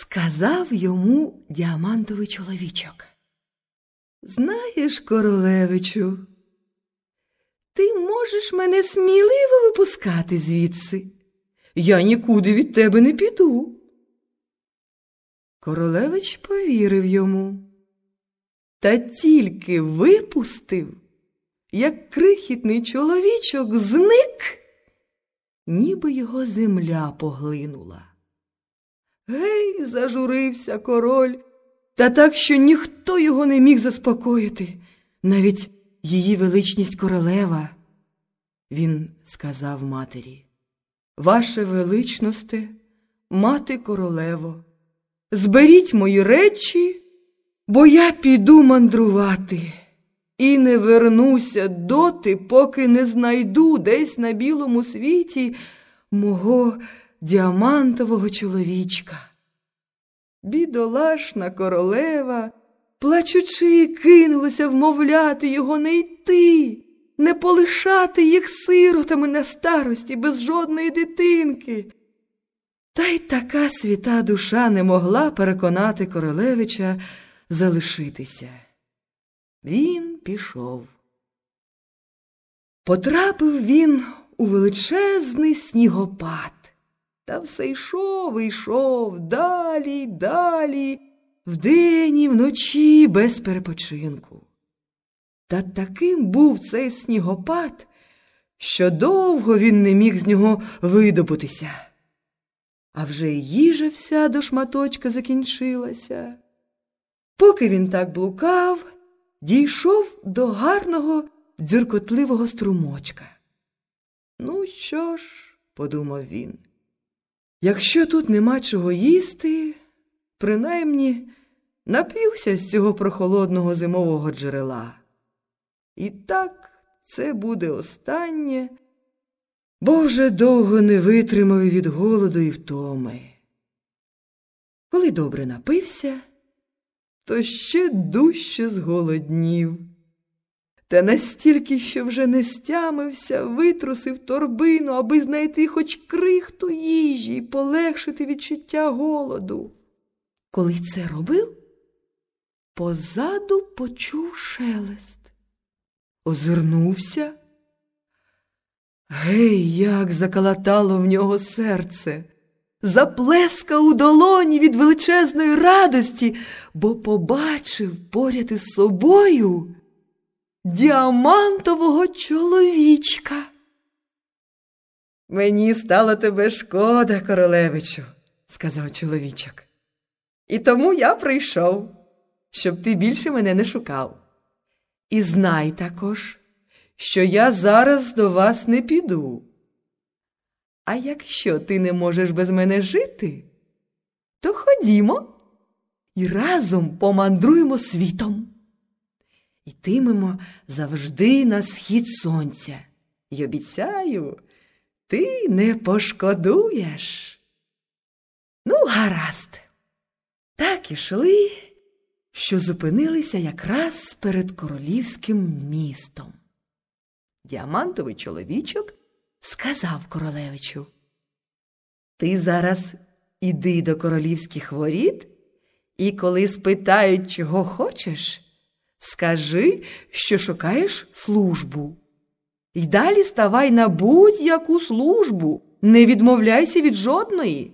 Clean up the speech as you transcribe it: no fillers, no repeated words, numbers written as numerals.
Сказав йому діамантовий чоловічок: «Знаєш, королевичу, ти можеш мене сміливо випускати звідси. Я нікуди від тебе не піду». Королевич повірив йому. Та тільки випустив, як крихітний чоловічок зник, ніби його земля поглинула. Гей, зажурився король, та так, що ніхто його не міг заспокоїти, навіть її величність королева. Він сказав матері: «Ваше величносте, мати королево, зберіть мої речі, бо я піду мандрувати і не вернуся доти, поки не знайду десь на білому світі мого діамантового чоловічка». Бідолашна королева, плачучи, кинулася вмовляти його не йти, не полишати їх сиротами на старості без жодної дитинки. Та й така свята душа не могла переконати королевича залишитися. Він пішов. Потрапив він у величезний снігопад. Та все йшов і йшов, далі й далі, вдень і вночі без перепочинку. Та таким був цей снігопад, що довго він не міг з нього видобутися. А вже й їжа вся до шматочка закінчилася. Поки він так блукав, дійшов до гарного дзюркотливого струмочка. «Ну що ж», – подумав він, – «якщо тут нема чого їсти, принаймні нап'юся з цього прохолодного зимового джерела. І так це буде останнє, бо вже довго не витримав від голоду і втоми». Коли добре напився, то ще дужче зголоднів. Та настільки, що вже не стямився, витрусив торбину, аби знайти хоч крихту їжі і полегшити відчуття голоду. Коли це робив, позаду почув шелест. Озирнувся. Гей, як закалатало в нього серце! Заплескав у долоні від величезної радості, бо побачив поряд із собою діамантового чоловічка. «Мені стало тебе шкода, королевичу», – сказав чоловічок. «І тому я прийшов, щоб ти більше мене не шукав. І знай також, що я зараз до вас не піду. А якщо ти не можеш без мене жити, то ходімо і разом помандруємо світом. Йтимемо завжди на схід сонця. І обіцяю, ти не пошкодуєш». Ну, гаразд. Так ішли, що зупинилися якраз перед королівським містом. Діамантовий чоловічок сказав королевичу: «Ти зараз іди до королівських воріт, і коли спитають, чого хочеш, скажи, що шукаєш службу. І далі ставай на будь-яку службу, не відмовляйся від жодної.